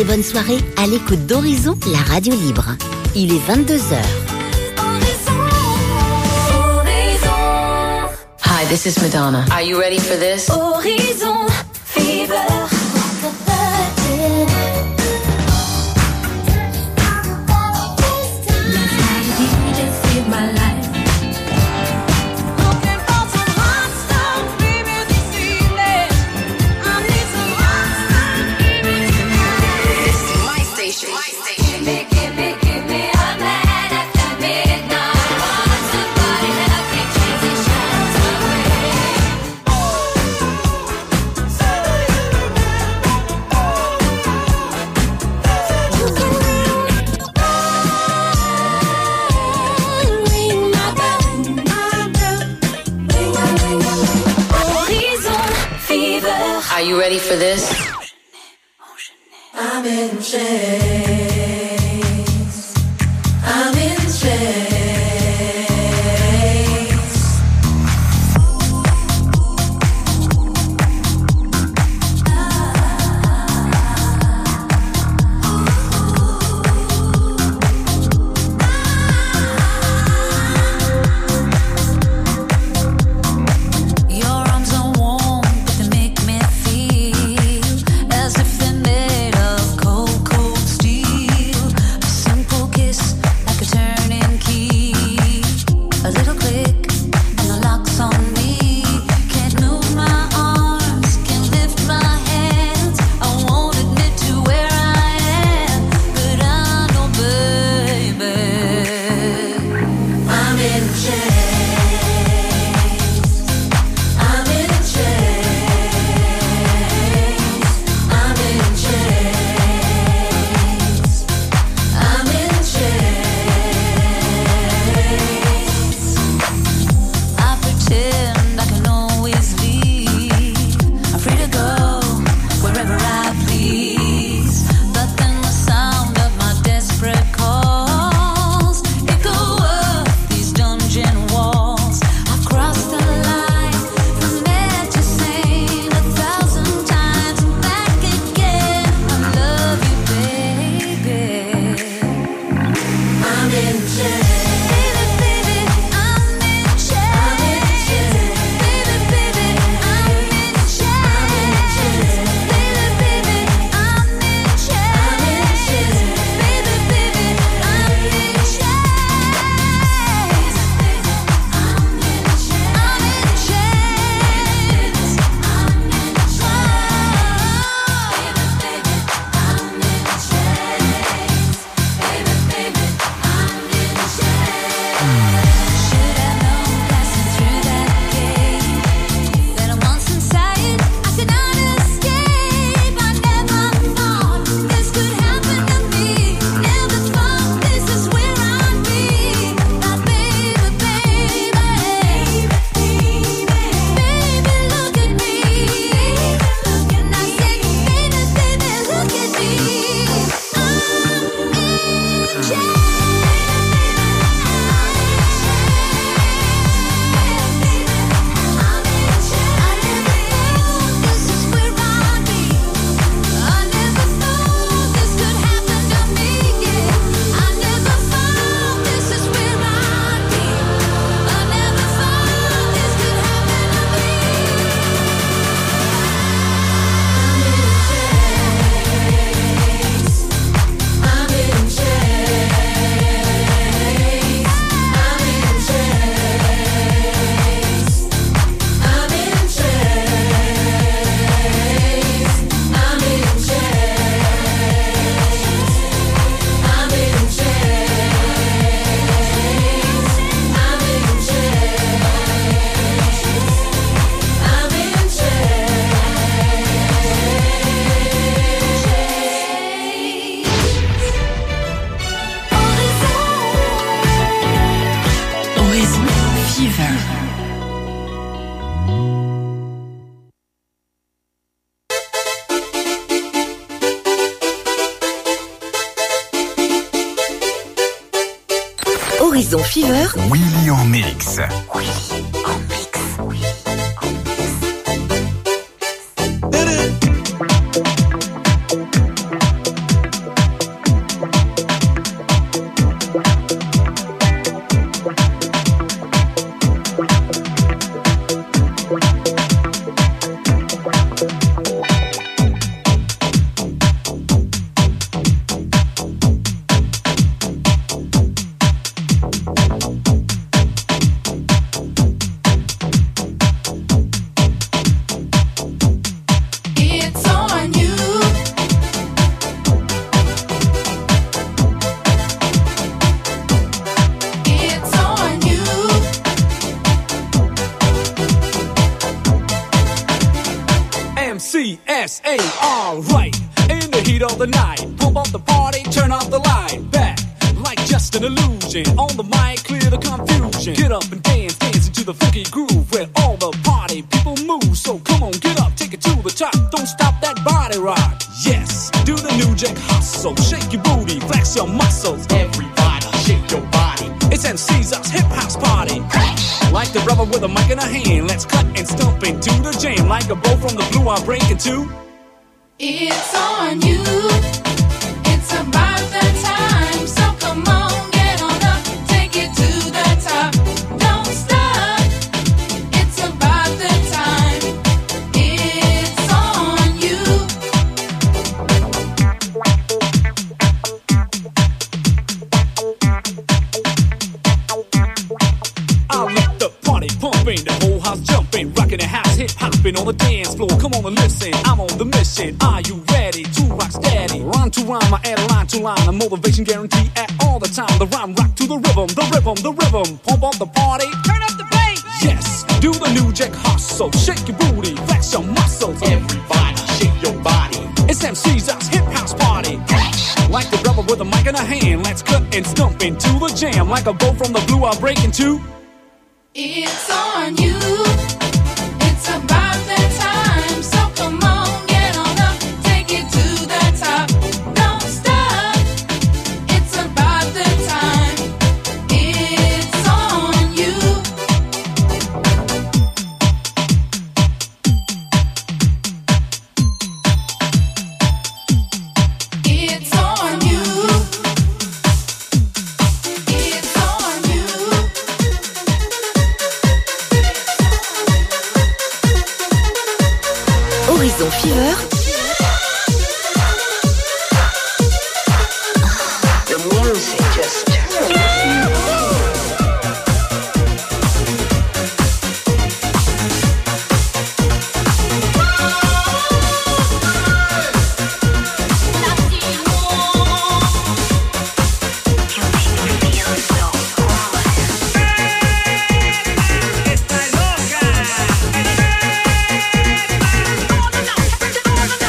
très bonne soirée à l'écoute d'Horizon, la radio libre. Il est 22h. Hi, this is Madonna. Are you ready for this? Horizon Fever. Are you ready for this? I'm in chains. I'm in chains. Horizon Fever. Willy en mix. CSA, right. In the heat of the night, pump up the party, turn off the light. Back, like just an illusion. On the mic, clear the confusion. Get up and dance, dance into the funky groove where all the party people move. So come on, get up, take it to the top. Don't stop that body rock. Yes, do the New Jack hustle. Shake your booty, flex your muscles. Everybody, shake your body. It's MC's hip house party. Like the brother with a mic in a hand, let's cut and stomp into the jam. Like a bow from the blue, I'm breaking too. It's on you. It's about that time. So come on, get on up, take it to the top. Don't stop. It's about that time. It's on you. I'll let the party pumping, the whole house jumping, rocking the house, hip hopping on the dance floor. Come on and listen, I'm on the mission. Are you ready to rock steady? Rhyme to rhyme, I add a line to line. A motivation guarantee at all the time. The rhyme rock to the rhythm, the rhythm, the rhythm. Pump up the party, turn up the bass. Yes, do the New Jack hustle. Shake your booty, flex your muscles. Everybody, shake your body. It's MC's hip house party. Like the brother with a mic in a hand, let's cut and stomp into the jam. Like a bow from the blue, I'll break into. It's on you. It's about that time. So come on, get on up, take it to the top. Don't stop. It's about that time. It's on you. It's on you. It's on you. Horizon Fever. The music just It's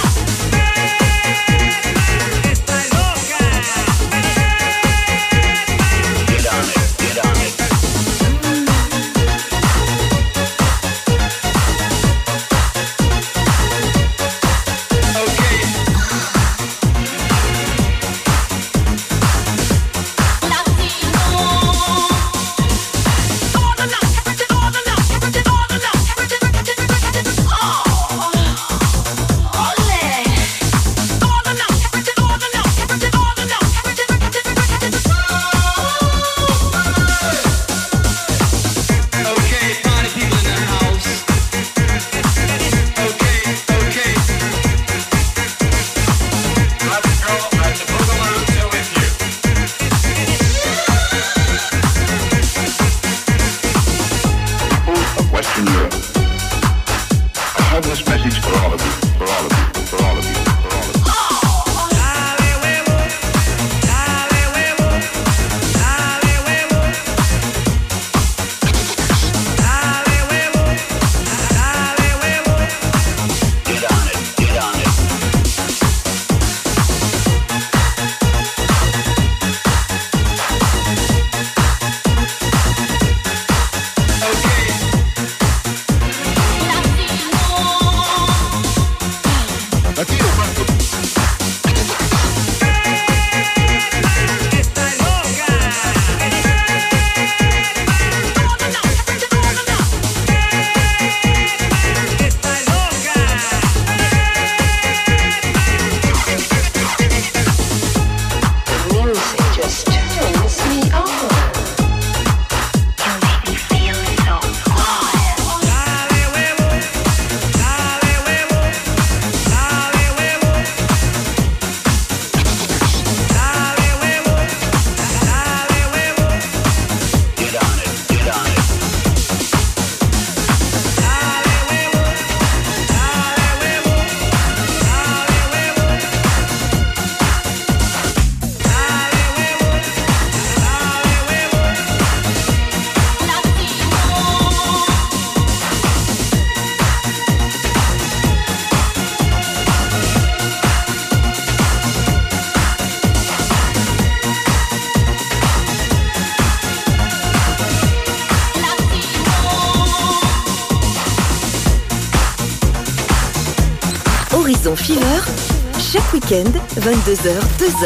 Horizon Fever, chaque week-end, 22h, 2h.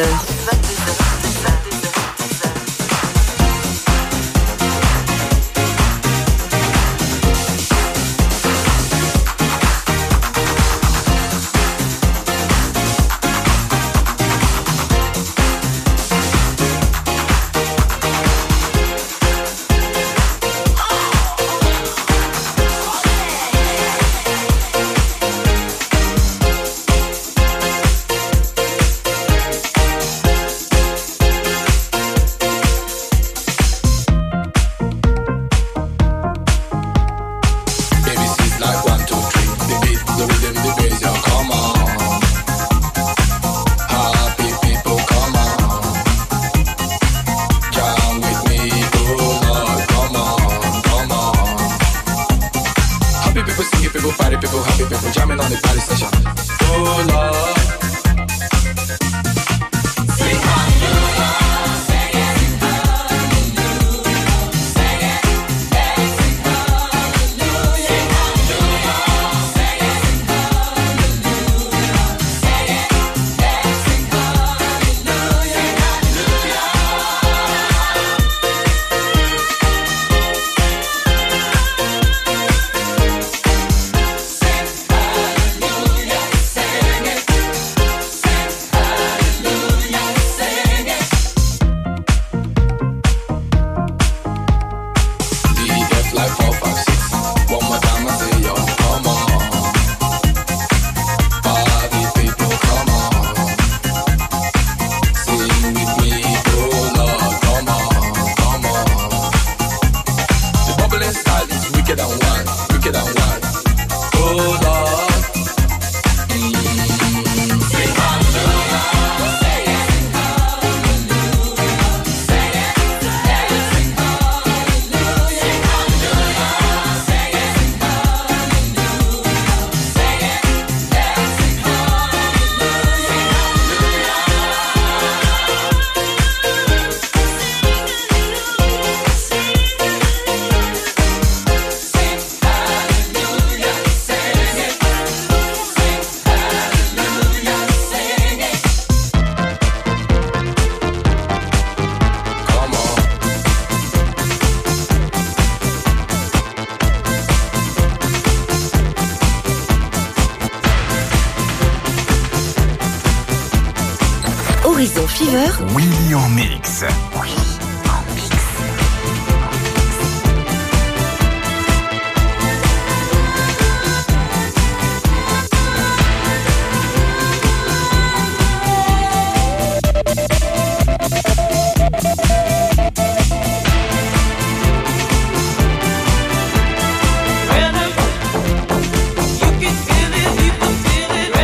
Horizon Fever, Willy en mix.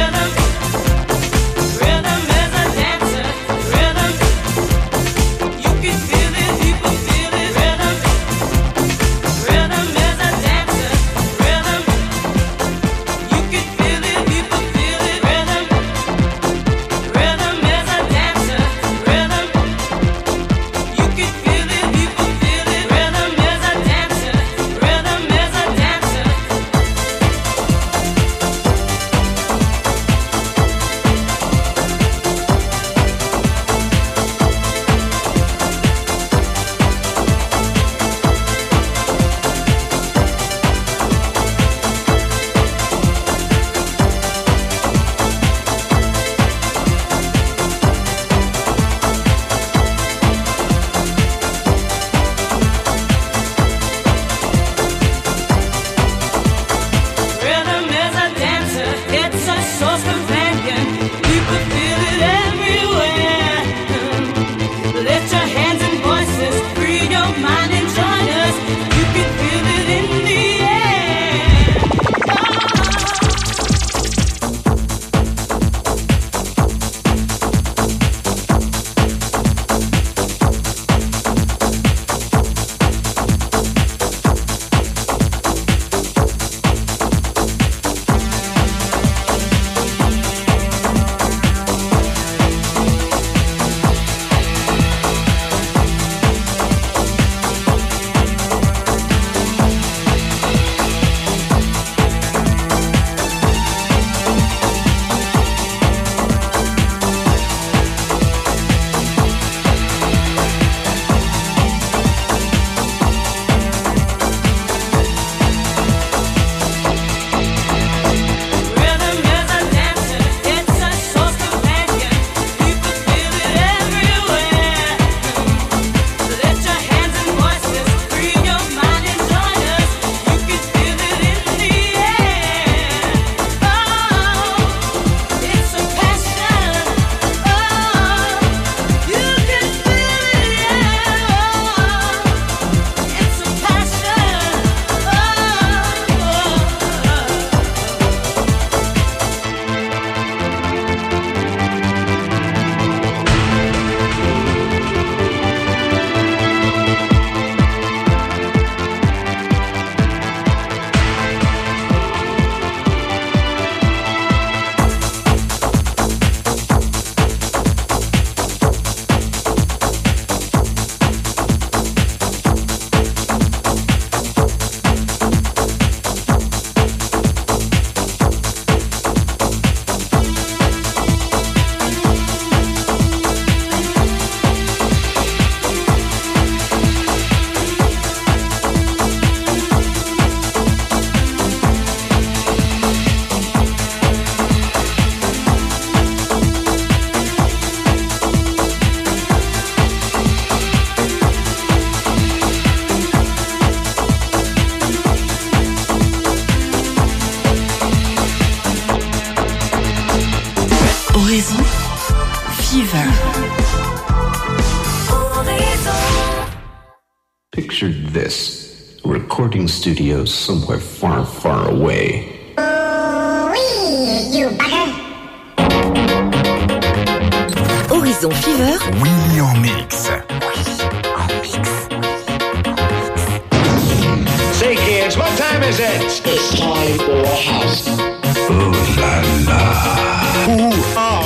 You this recording studio somewhere far, far away. Horizon Fever. Willy en mix. Say kids, what time is it? It's time for house. Oh la la. Ooh, oh.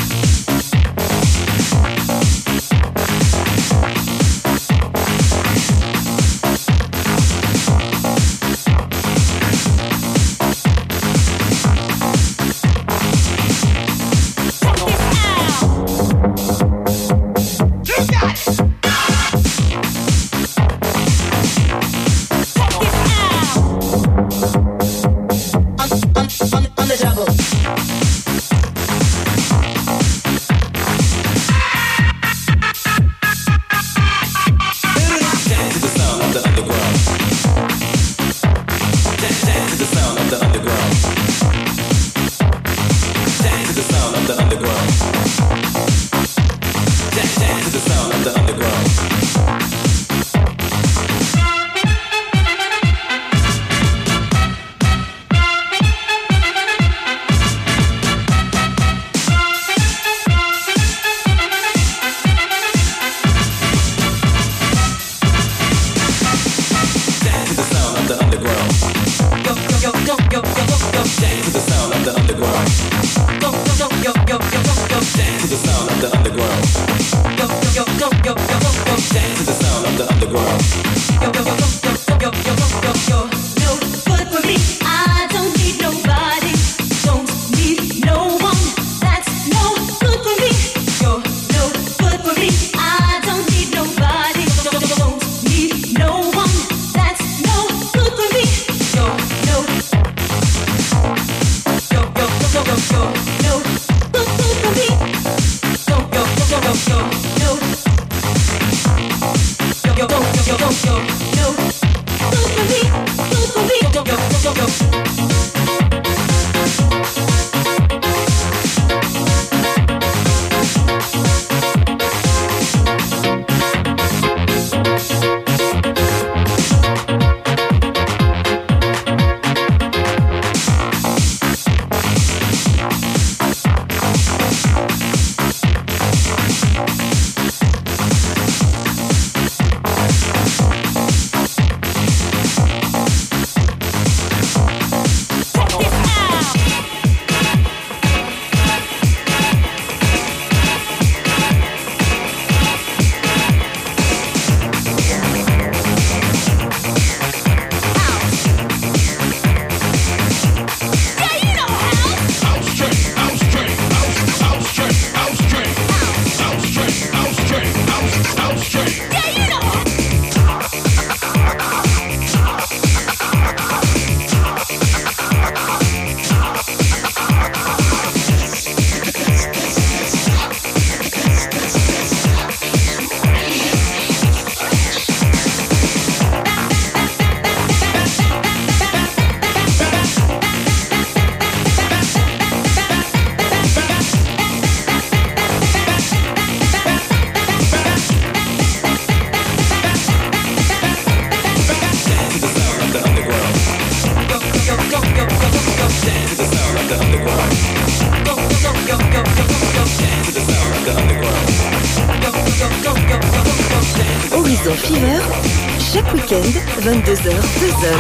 Horizon Fever, chaque week-end, 22h, 2h.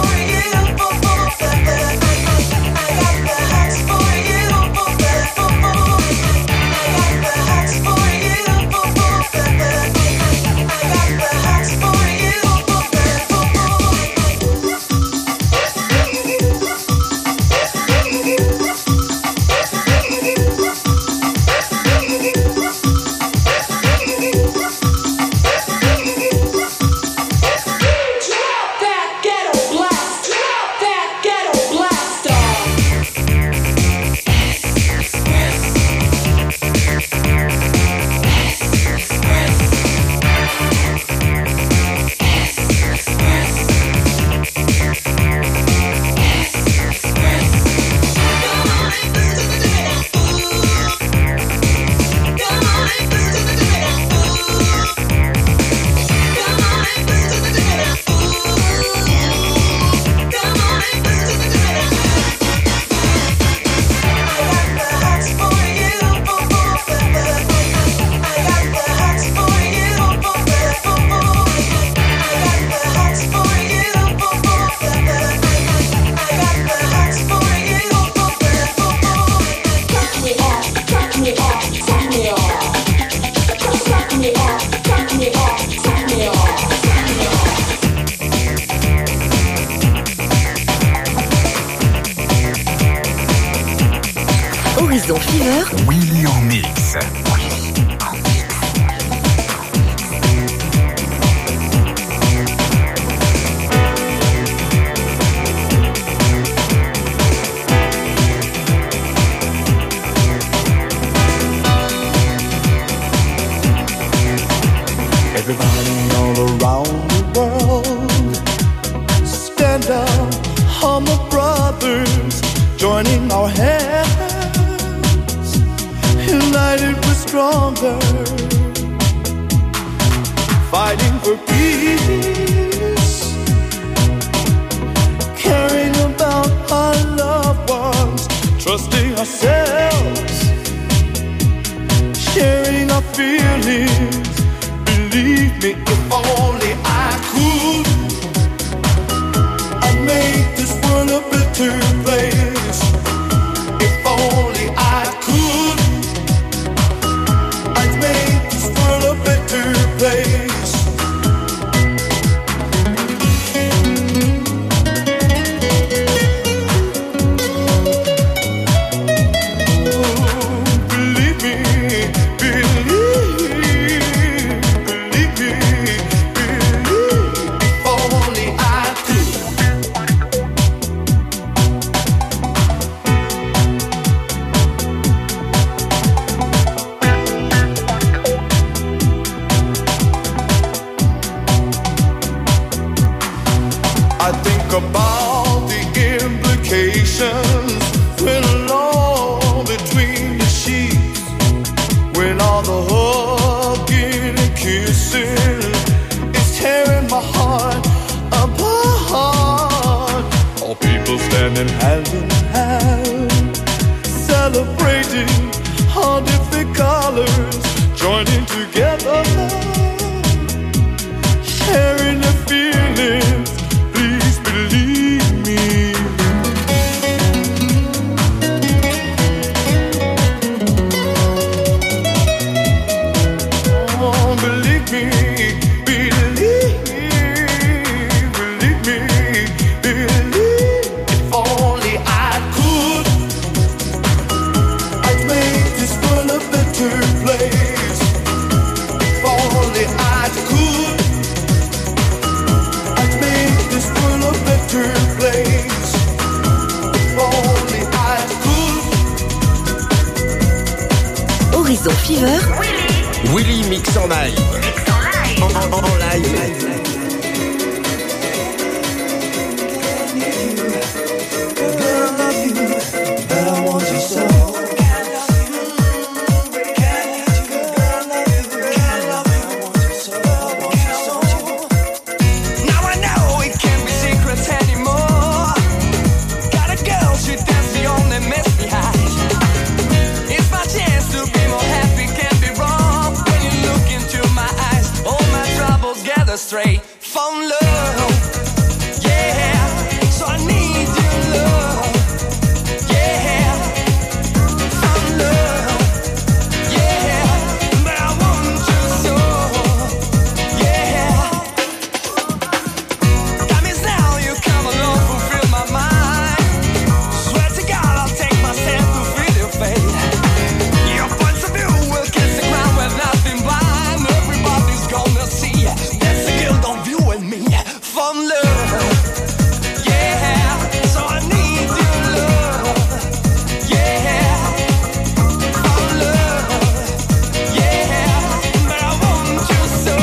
For you. Horizon Fever. Willy en mix. Everybody all around the world, stand up, Hummer brothers, joining our hands, united we're stronger, fighting for peace, caring about our loved ones, trusting ourselves, sharing our feelings. Believe me, if only I could, I'd make this world a better place. If only I could, I'd make this world a better place. Believe me, about the implications when alone between the sheets, when all the hugging and kissing is tearing my heart apart. All people standing hand in hand, celebrating all different colors, joining together, sharing their feelings. Believe me. Oh, believe me, believe me, believe. If only I could, I'd make this world a better place. If only I could, I'd make this world a better place. If only I could. Horizon Fever. Willy mix en live. En live. Straight from love, yeah. So I need your love, yeah. From love, yeah. But I want you so, yeah. Got me now, you come along, fulfill my mind. Swear to God, I'll take myself to feel your fate. Your points of view will kiss the ground with nothing blind. Everybody's gonna see. Don't you and me from love, yeah. So I need your love, yeah. From love, yeah. But I want you so,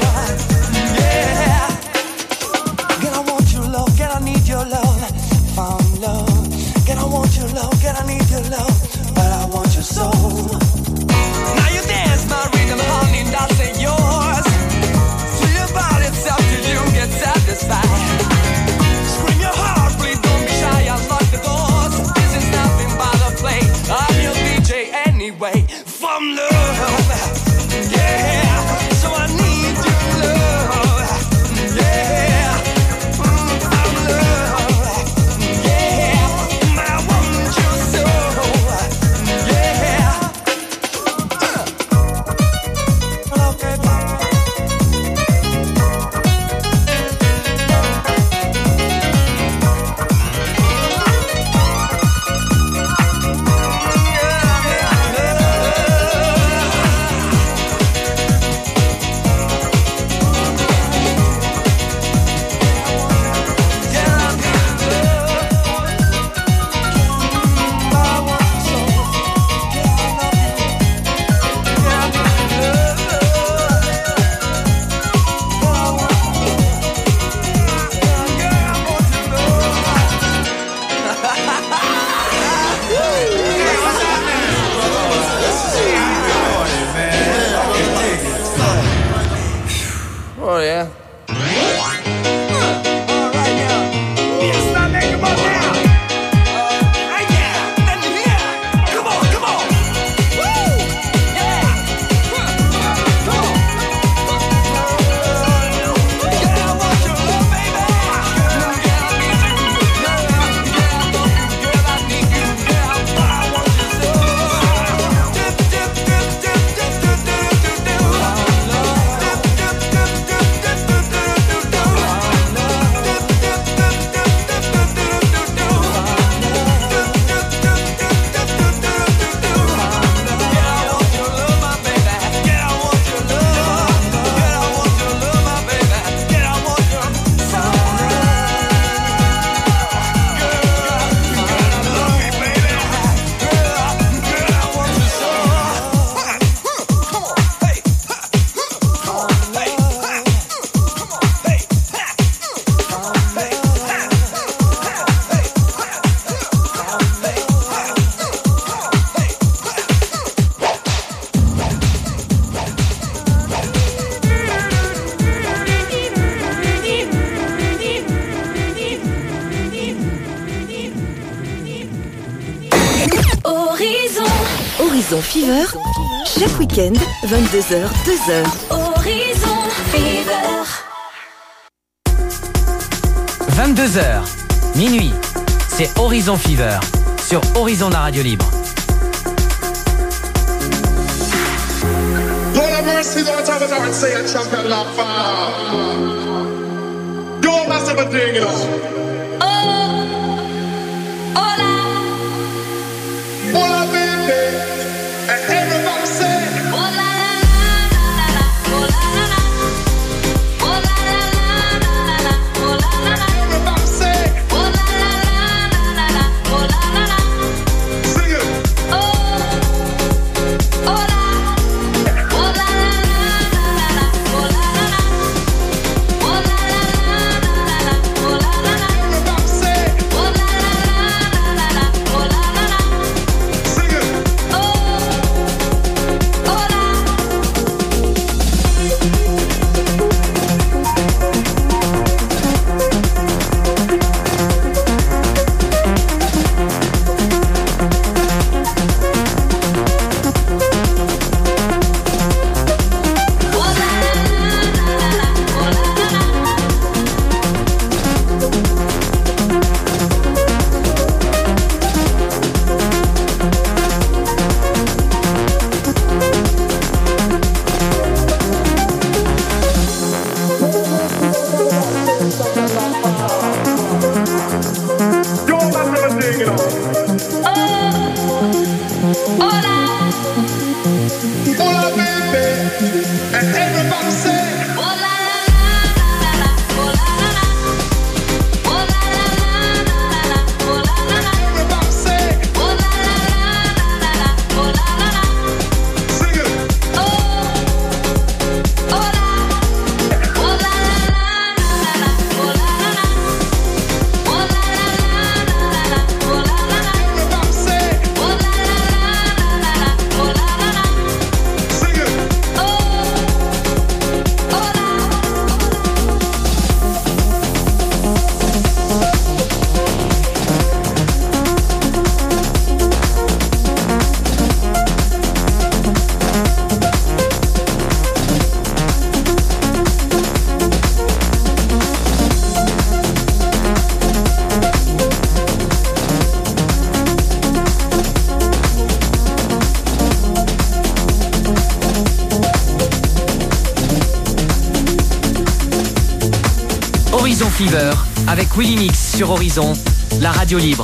yeah. Girl, I want your love, girl, I need your love. Found love, girl, I want your love, girl, I need your love. But I want you so. Now you dance my rhythm, honey, that's it yours. Itself till you get satisfied. Scream your heart, please don't be shy. I'll lock the doors. This is nothing but a play. I'm your DJ anyway. From love, yeah. So I need your love, yeah. From love, yeah. But I want you so, yeah. Fever, chaque week-end, 22h, 2h. Horizon Fever. 22h, minuit, c'est Horizon Fever, sur Horizon la radio libre. Lord have mercy, Lord have his heart, say a champion not far. Go, massive thing, you know. Hola, baby, and everybody say, hola, hola, hola, hola, hola, everybody say, hola, hola, sing it. Hola, hola, everybody say, Fever avec Willy Mix sur Horizon, la radio libre.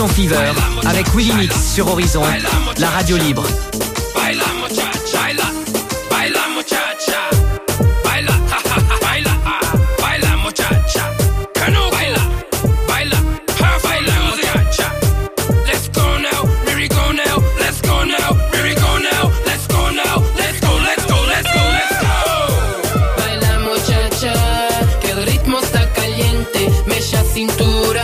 Horizon Fever avec Willy Mix sur Horizon, la radio libre. Baila muchacha, baila muchacha, baila, baila, baila muchacha, canoe, baila, baila, baila muchacha. Let's go now, here we go now, let's go now, here we go now, let's go now, let's go, let's go, let's go, let's go. Baila muchacha, que el ritmo está caliente, mecha cintura,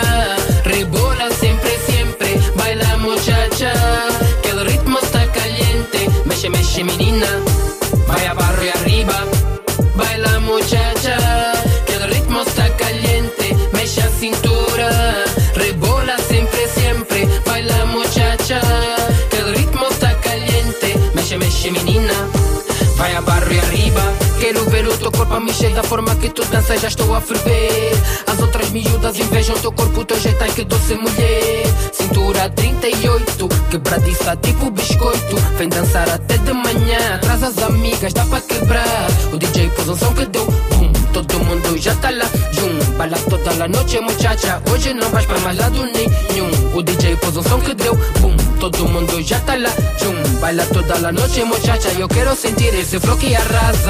rebola siempre, siempre. Baila muchacha, que el ritmo está caliente, meche, meche menina, vaya barrio arriba. Baila muchacha, que el ritmo está caliente, mecha cintura, rebola siempre, siempre. Baila muchacha, que el ritmo está caliente, meche, meche menina, vaya barrio arriba. Quero ver o teu corpo a mexer da forma que tu danças, já estou a ferver. As outras miúdas invejam teu corpo, teu jeito, ai que doce mulher. Cintura 38, quebradiça tipo biscoito. Vem dançar até de manhã, traz as amigas, dá pra quebrar. O DJ pôs um som que deu boom, todo mundo já tá lá, jum. Baila toda a noite, muchacha, hoje não vais pra mais lado nenhum. O DJ pôs um som que deu boom, todo mundo já tá lá, jum. Baila toda a noite, muchacha, eu quero sentir esse flow que arrasa.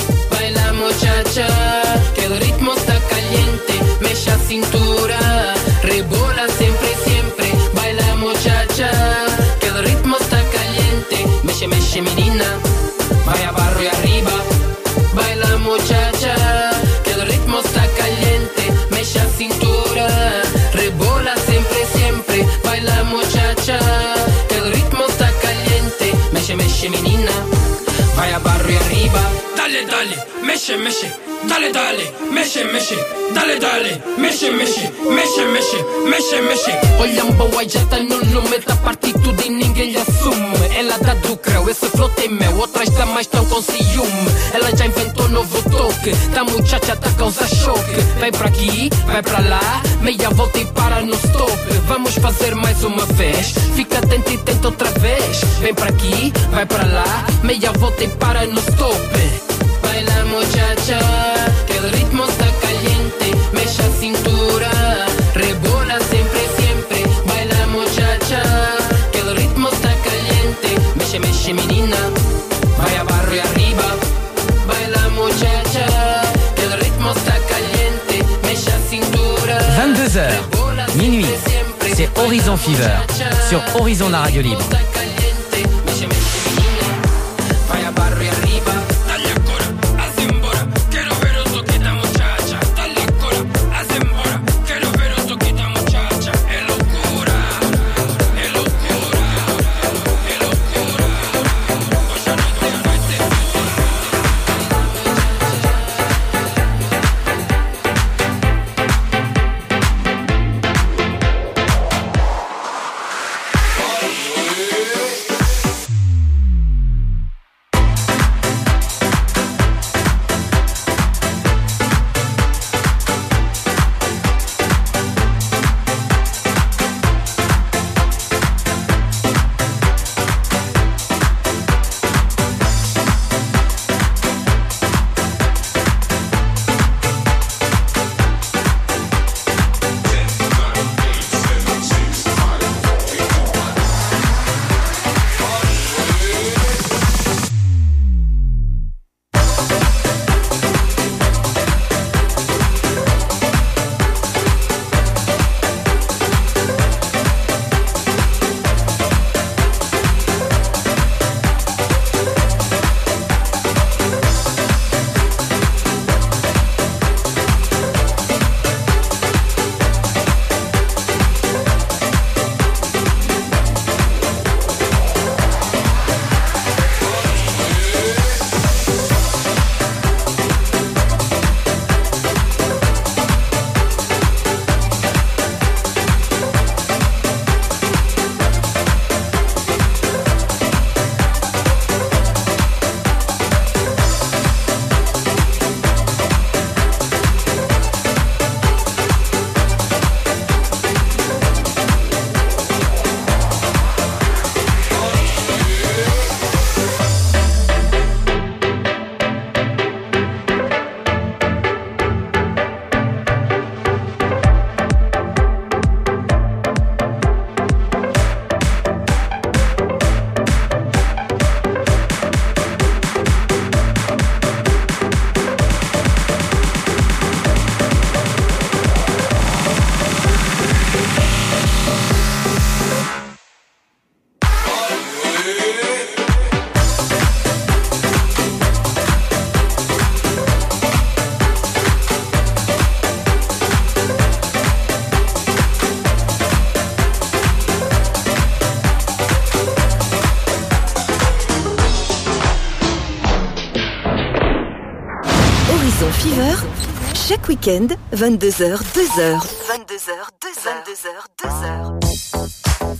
Baila muchacha, que el ritmo está caliente, mecha cintura, rebola siempre, siempre. Baila muchacha, que el ritmo está caliente, meche, meche menina, vaya barrio arriba. Baila muchacha, que el ritmo está caliente, mecha cintura, rebola siempre, siempre. Baila muchacha, que el ritmo está caliente, meche, meche menina, vaya barrio arriba. Dale, dale, meche, meche, dale, dale, meche, meche, dale, dale, meche, meche, meche, meche, meche, meche. Olha boa, já tá no lume, tá partido tudo e ninguém lhe assume. Ela dá do creu, esse flow tem meu, outras damas estão com ciúme. Ela já inventou novo toque, da muchacha tá causa choque. Vai pra aqui, vai pra lá, meia volta e para no stop. Vamos fazer mais uma vez, fica atento e tenta outra vez. Vem pra aqui, vai pra lá, meia volta e para no stop. Baila muchacha, que el ritmo está caliente, mecha cintura, rebola siempre, siempre. Baila muchacha, que el ritmo está caliente, meche, meche menina, vaya barrio arriba. Baila muchacha, que el ritmo está caliente, mecha cintura. 22h, minuit, c'est Horizon Fever sur Horizon, la radio libre. Vaya barrio arriba. Yeah. Chaque week-end, 22h, 2h. 22h, 2h. 22h, 2h.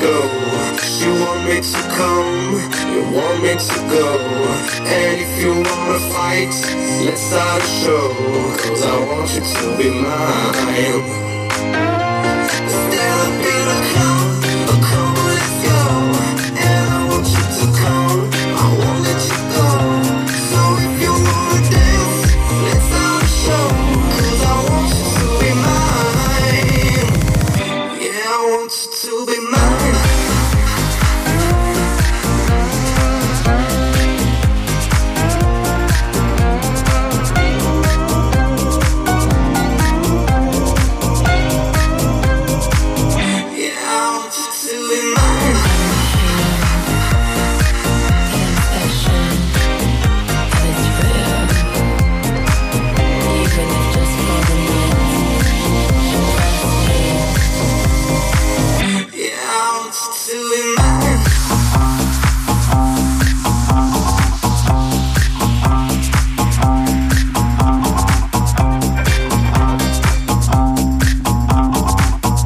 go. You want me to come, you want me to go. And if you wanna fight, let's start a show. Cause I want you to be mine. Instead of being a clown, let's go. And I want you to come, I won't let you go. So if you wanna dance, let's start a show. Cause I want you to be mine. Yeah, I want you to be mine.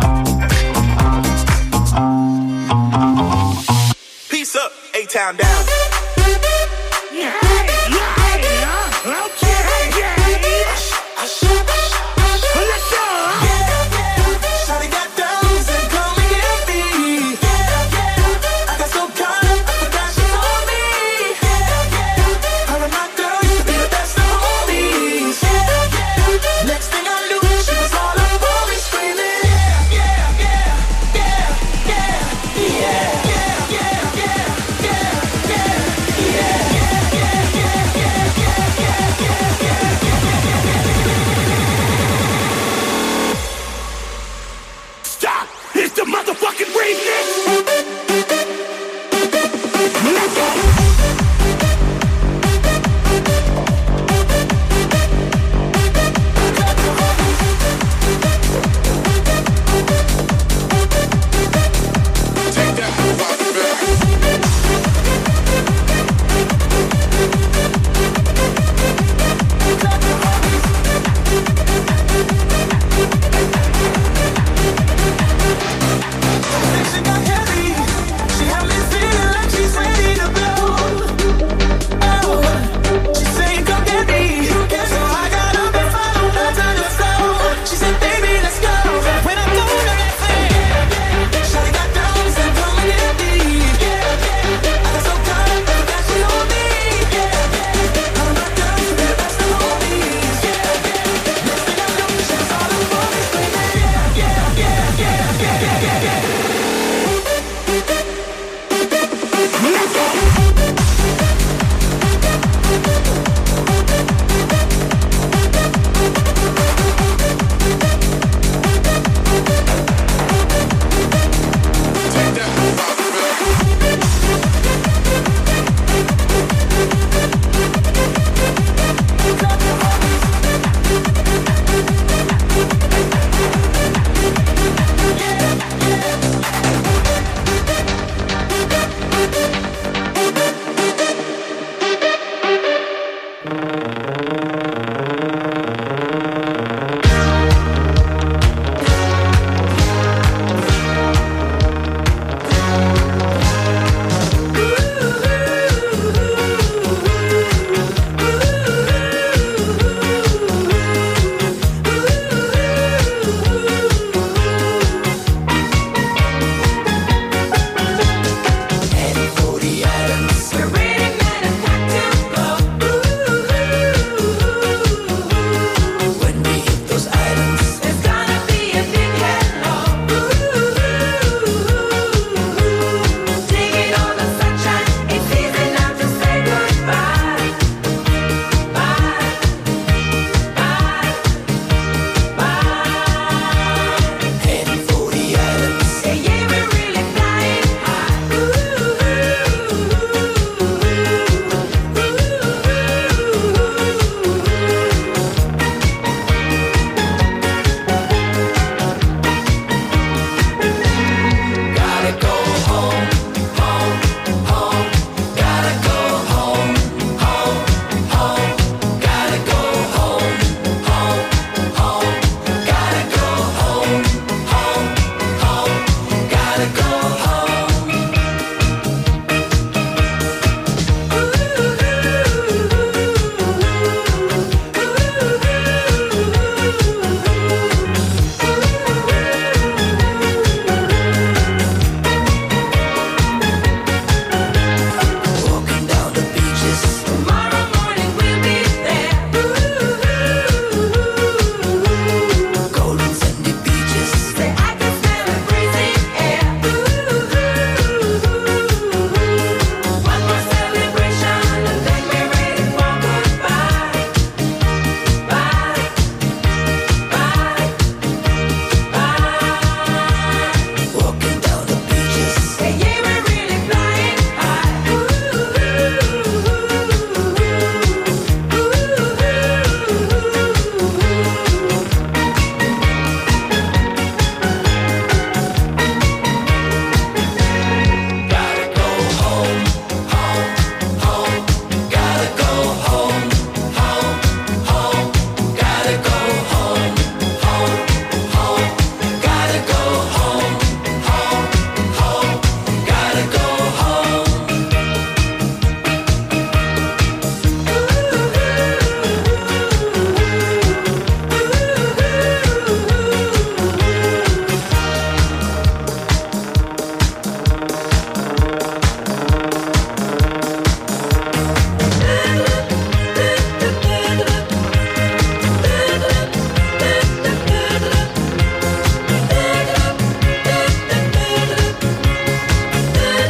Peace up, A-Town down.